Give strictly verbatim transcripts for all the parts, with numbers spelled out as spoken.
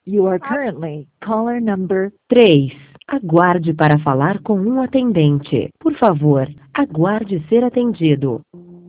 You are currently caller number três. Aguarde para falar com um atendente. Por favor, aguarde ser atendido.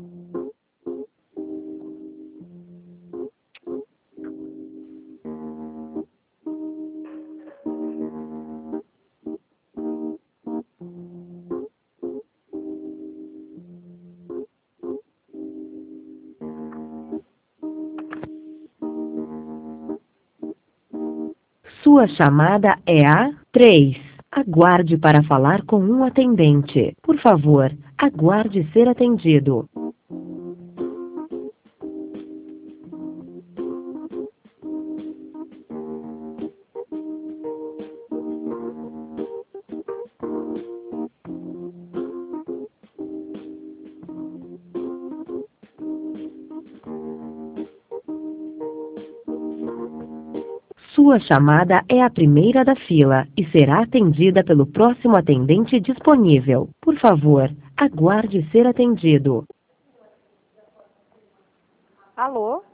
Sua chamada é a três. Aguarde para falar com um atendente. Por favor, aguarde ser atendido. Sua chamada é a primeira da fila e será atendida pelo próximo atendente disponível. Por favor, aguarde ser atendido. Alô?